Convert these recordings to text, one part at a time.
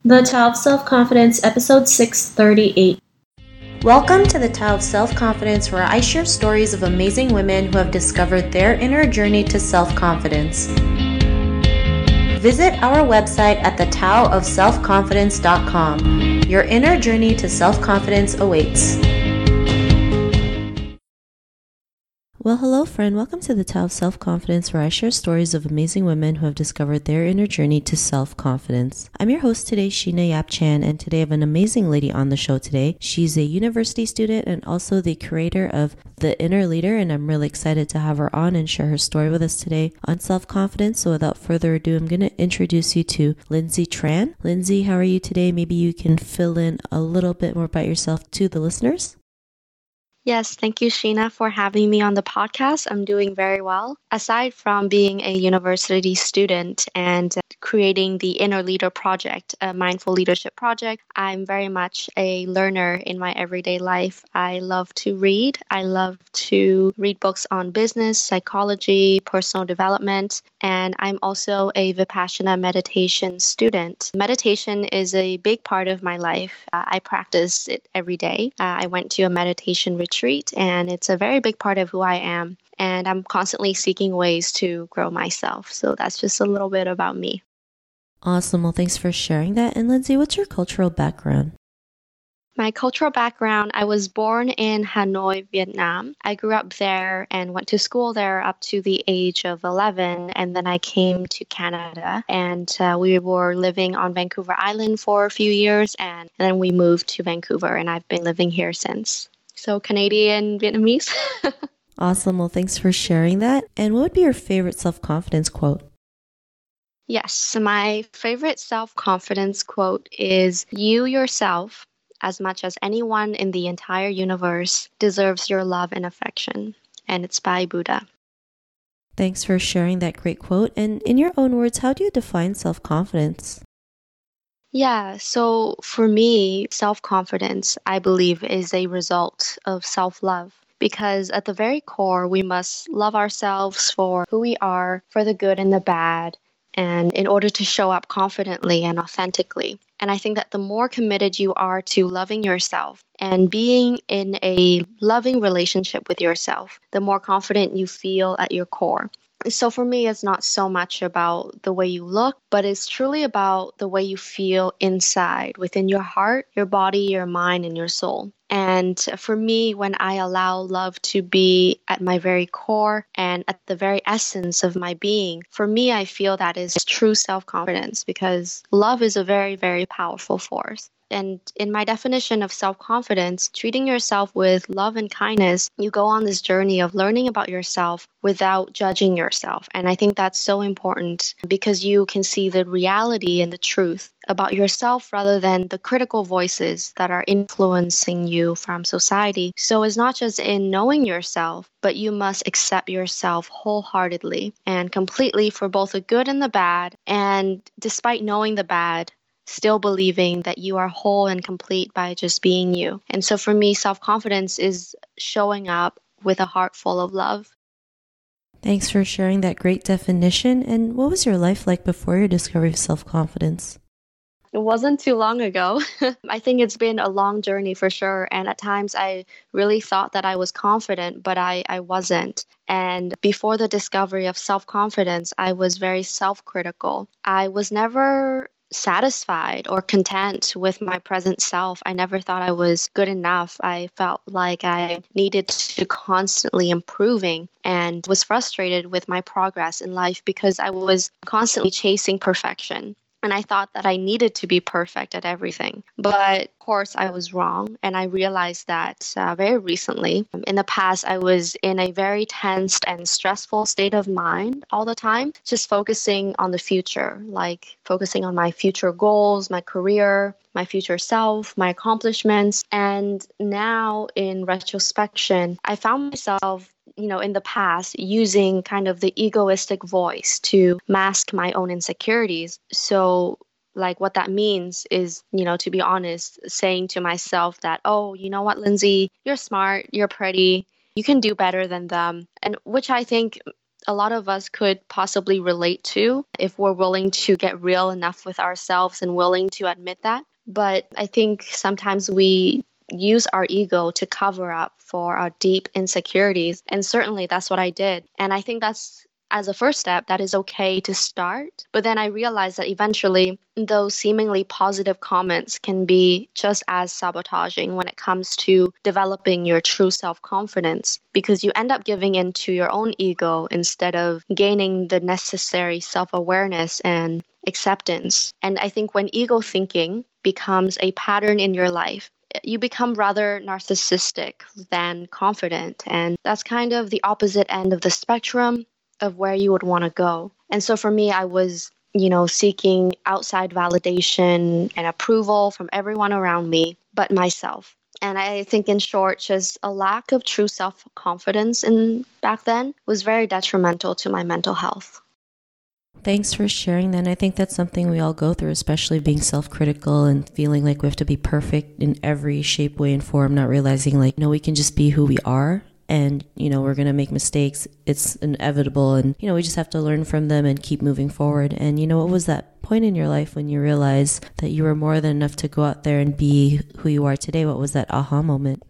The Tao of Self-Confidence, episode 638. Welcome to the Tao of Self-Confidence, where I share stories of amazing women who have discovered their inner journey to self-confidence. Visit our website at thetaoofselfconfidence.com. Your inner journey to self-confidence awaits. Well, hello friend, welcome to the Tao of Self-Confidence, where I share stories of amazing women who have discovered their inner journey to self-confidence. I'm your host today, Sheena Yap Chan, and today I have an amazing lady on the show today. She's a university student and also the creator of The Inner Leader, and I'm really excited to have her on and share her story with us today on self-confidence. So without further ado, I'm going to introduce you to Lindsay Tran. Lindsay, how are you today? Maybe you can fill in a little bit more about yourself to the listeners. Yes, thank you, Sheena, for having me on the podcast. I'm doing very well. Aside from being a university student and creating the Inner Leader Project, a mindful leadership project, I'm very much a learner in my everyday life. I love to read. I love to read books on business, psychology, personal development, and I'm also a Vipassana meditation student. Meditation is a big part of my life. I practice it every day. I went to a meditation retreat, and it's a very big part of who I am. And I'm constantly seeking ways to grow myself. So that's just a little bit about me. Awesome. Well, thanks for sharing that. And Lindsay, what's your cultural background? My cultural background, I was born in Hanoi, Vietnam. I grew up there and went to school there up to the age of 11. And then I came to Canada and we were living on Vancouver Island for a few years. And then we moved to Vancouver and I've been living here since. So Canadian, Vietnamese. Awesome. Well, thanks for sharing that. And what would be your favorite self-confidence quote? Yes, my favorite self-confidence quote is, "You yourself, as much as anyone in the entire universe, deserves your love and affection." And it's by Buddha. Thanks for sharing that great quote. And in your own words, how do you define self-confidence? Yeah, so for me, self-confidence, I believe, is a result of self-love. Because at the very core, we must love ourselves for who we are, for the good and the bad, and in order to show up confidently and authentically. And I think that the more committed you are to loving yourself and being in a loving relationship with yourself, the more confident you feel at your core. So for me, it's not so much about the way you look, but it's truly about the way you feel inside, within your heart, your body, your mind, and your soul. And for me, when I allow love to be at my very core and at the very essence of my being, for me, I feel that is true self-confidence, because love is a very, very powerful force. And in my definition of self-confidence, treating yourself with love and kindness, you go on this journey of learning about yourself without judging yourself. And I think that's so important because you can see the reality and the truth about yourself rather than the critical voices that are influencing you from society. So it's not just in knowing yourself, but you must accept yourself wholeheartedly and completely for both the good and the bad. And despite knowing the bad, still believing that you are whole and complete by just being you. And so for me, self-confidence is showing up with a heart full of love. Thanks for sharing that great definition. And what was your life like before your discovery of self-confidence? It wasn't too long ago. I think it's been a long journey for sure. And at times I really thought that I was confident, but I wasn't. And before the discovery of self-confidence, I was very self-critical. I was never satisfied or content with my present self. I never thought I was good enough. I felt like I needed to constantly improving and was frustrated with my progress in life because I was constantly chasing perfection. And I thought that I needed to be perfect at everything. But of course, I was wrong. And I realized that very recently. In the past, I was in a very tensed and stressful state of mind all the time, just focusing on the future, like focusing on my future goals, my career, my future self, my accomplishments. And now in retrospection, I found myself in the past using kind of the egoistic voice to mask my own insecurities. So like what that means is, to be honest, saying to myself that, oh, you know what, Lindsay, you're smart, you're pretty, you can do better than them. And which I think a lot of us could possibly relate to if we're willing to get real enough with ourselves and willing to admit that. But I think sometimes we use our ego to cover up for our deep insecurities. And certainly that's what I did. And I think that's, as a first step, that is okay to start. But then I realized that eventually those seemingly positive comments can be just as sabotaging when it comes to developing your true self-confidence, because you end up giving in to your own ego instead of gaining the necessary self-awareness and acceptance. And I think when ego thinking becomes a pattern in your life, you become rather narcissistic than confident. And that's kind of the opposite end of the spectrum of where you would want to go. And so for me, I was, seeking outside validation and approval from everyone around me, but myself. And I think in short, just a lack of true self-confidence back then was very detrimental to my mental health. Thanks for sharing that. And I think that's something we all go through, especially being self-critical and feeling like we have to be perfect in every shape, way, and form, not realizing we can just be who we are. And, we're going to make mistakes. It's inevitable. And, we just have to learn from them and keep moving forward. And, what was that point in your life when you realized that you were more than enough to go out there and be who you are today? What was that aha moment?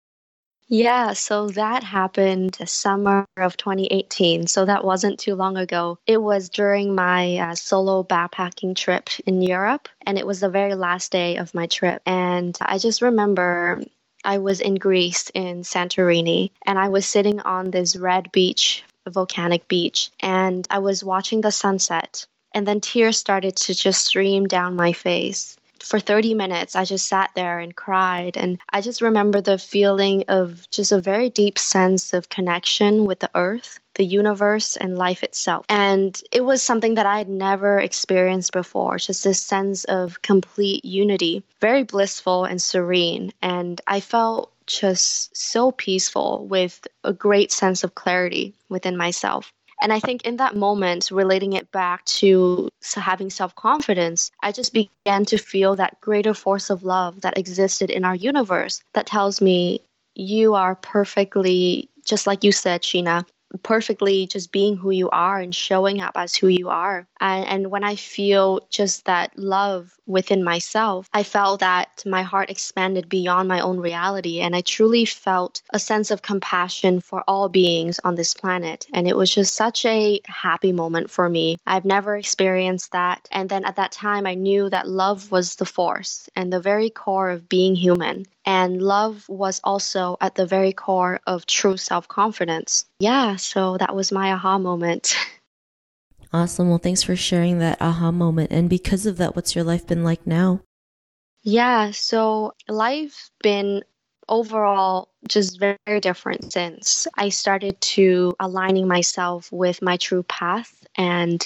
Yeah, so that happened summer of 2018. So that wasn't too long ago. It was during my solo backpacking trip in Europe, and it was the very last day of my trip. And I just remember I was in Greece in Santorini, and I was sitting on this red beach, volcanic beach, and I was watching the sunset. And then tears started to just stream down my face. For 30 minutes, I just sat there and cried. And I just remember the feeling of just a very deep sense of connection with the earth, the universe, and life itself. And it was something that I had never experienced before, just this sense of complete unity, very blissful and serene. And I felt just so peaceful with a great sense of clarity within myself. And I think in that moment, relating it back to having self-confidence, I just began to feel that greater force of love that existed in our universe that tells me you are perfectly, just like you said, Sheena, perfectly just being who you are and showing up as who you are. And when I feel just that love within myself, I felt that my heart expanded beyond my own reality. And I truly felt a sense of compassion for all beings on this planet. And it was just such a happy moment for me. I've never experienced that. And then at that time, I knew that love was the force and the very core of being human. And love was also at the very core of true self-confidence. Yeah, so that was my aha moment. Awesome. Well, thanks for sharing that aha moment. And because of that, what's your life been like now? Yeah, so life's been overall just very, very different since I started to aligning myself with my true path and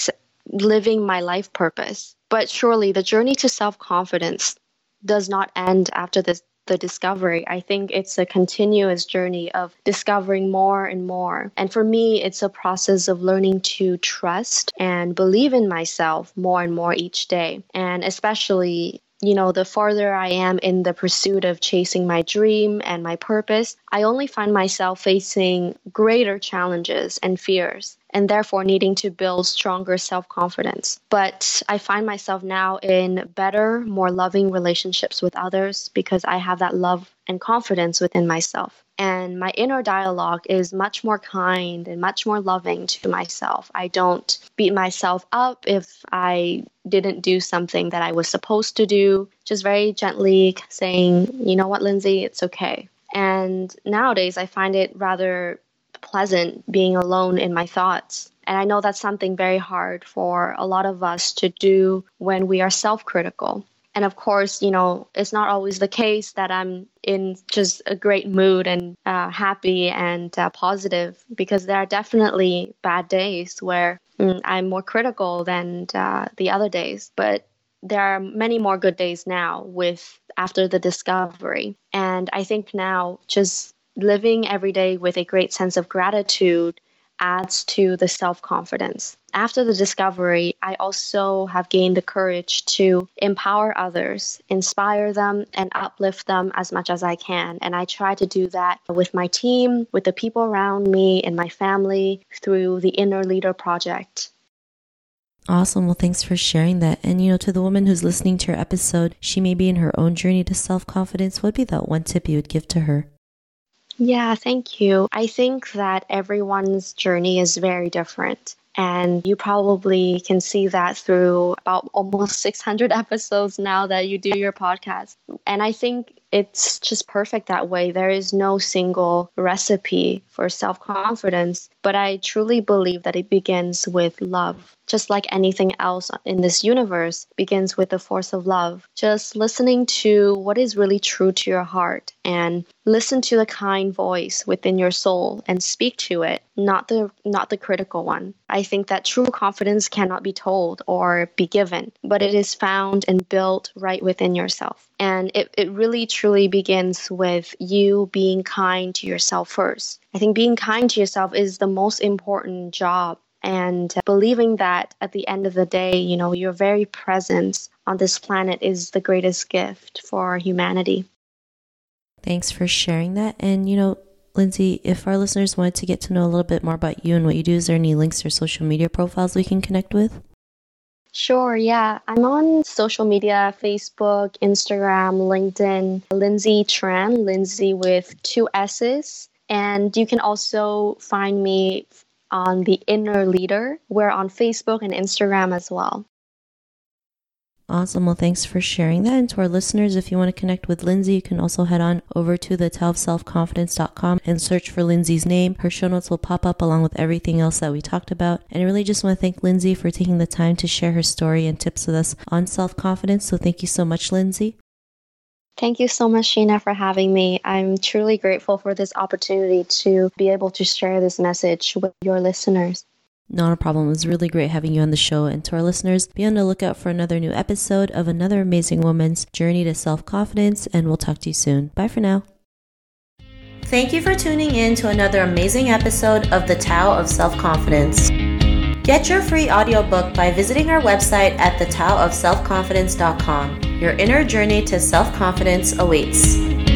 living my life purpose. But surely the journey to self-confidence does not end after the discovery. I think it's a continuous journey of discovering more and more. And for me, it's a process of learning to trust and believe in myself more and more each day. And especially, the farther I am in the pursuit of chasing my dream and my purpose, I only find myself facing greater challenges and fears, and therefore needing to build stronger self-confidence. But I find myself now in better, more loving relationships with others because I have that love and confidence within myself. And my inner dialogue is much more kind and much more loving to myself. I don't beat myself up if I didn't do something that I was supposed to do, just very gently saying, you know what, Lindsay, it's okay. And nowadays I find it rather pleasant being alone in my thoughts. And I know that's something very hard for a lot of us to do when we are self-critical. And of course, it's not always the case that I'm in just a great mood and happy and positive, because there are definitely bad days where I'm more critical than the other days. But there are many more good days now after the discovery. And I think now just living every day with a great sense of gratitude adds to the self-confidence. After the discovery, I also have gained the courage to empower others, inspire them, and uplift them as much as I can. And I try to do that with my team, with the people around me, and my family through the Inner Leader Project. Awesome. Well, thanks for sharing that. And, to the woman who's listening to your episode, she may be in her own journey to self-confidence. What would be that one tip you would give to her? Yeah, thank you. I think that everyone's journey is very different. And you probably can see that through about almost 600 episodes now that you do your podcast. And I think it's just perfect that way. There is no single recipe for self-confidence, but I truly believe that it begins with love. Just like anything else in this universe begins with the force of love. Just listening to what is really true to your heart and listen to the kind voice within your soul and speak to it, not the critical one. I think that true confidence cannot be told or be given, but it is found and built right within yourself. And it really truly begins with you being kind to yourself first. I think being kind to yourself is the most important job. And believing that at the end of the day, your very presence on this planet is the greatest gift for humanity. Thanks for sharing that. And, Lindsay, if our listeners wanted to get to know a little bit more about you and what you do, is there any links or social media profiles we can connect with? Sure, yeah. I'm on social media, Facebook, Instagram, LinkedIn, Lindsay Tran, Lindsay with 2 S's. And you can also find me on the Inner Leader. We're on Facebook and Instagram as well. Awesome. Well, thanks for sharing that. And to our listeners, if you want to connect with Lindsay, you can also head on over to the taoofselfconfidence.com and search for Lindsay's name. Her show notes will pop up along with everything else that we talked about. And I really just want to thank Lindsay for taking the time to share her story and tips with us on self-confidence. So thank you so much, Lindsay. Thank you so much, Sheena, for having me. I'm truly grateful for this opportunity to be able to share this message with your listeners. Not a problem. It was really great having you on the show. And to our listeners, be on the lookout for another new episode of another amazing woman's journey to self-confidence. And we'll talk to you soon. Bye for now. Thank you for tuning in to another amazing episode of the Tao of Self-Confidence. Get your free audiobook by visiting our website at thetaoofselfconfidence.com. Your inner journey to self-confidence awaits.